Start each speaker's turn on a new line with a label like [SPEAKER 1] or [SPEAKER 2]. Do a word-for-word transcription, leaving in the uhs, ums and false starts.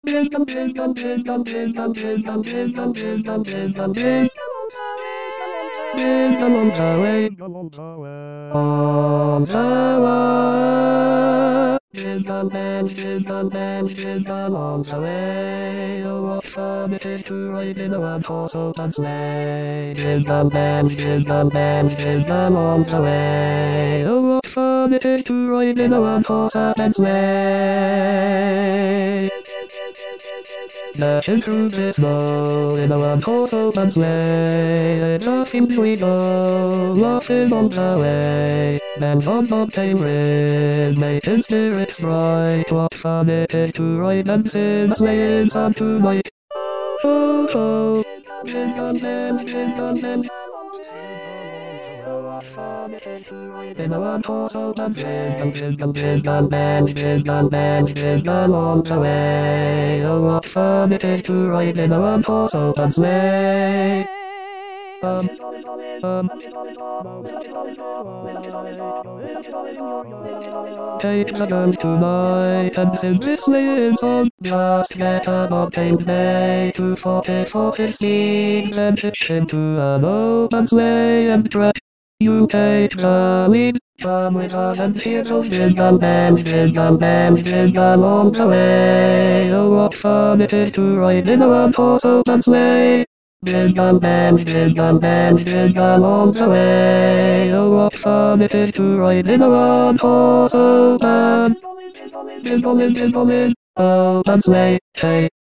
[SPEAKER 1] along the way, on the way. Did the dance, did the dance, did along the way. Oh, what fun it is to ride in a one-horse open sleigh. Did the dance, did the dance, did along the way. Oh, what fun it is to ride in a one-horse open sleigh. Dashing through the snow in a one-horse open sleigh. Laughing we go, laughing on the way. Bands on bobtail red, making spirits bright. What fun it is to ride and sing a sleighing song tonight. Oh, oh, jingle bells, jingle bells. What fun it is to ride in a one-horse open sleigh. Jingle, jingle bells, jingle bells, jingle along the way. Oh, what fun it is to ride in a one-horse open sleigh. Um, um, take the girls tonight and sing this sleighing song. Just get a bobtailed bay to forty forty speed, then hitch into an open sleigh and track. You take the lead, come with us and hear those jingle bells, jingle bells, jingle along the way. Oh, what fun it is to ride in a one-horse open sleigh. Jingle bells, jingle bells, jingle along the way. Oh, what fun it is to ride in a one-horse open, jingle, jingle, open sleigh. Hey.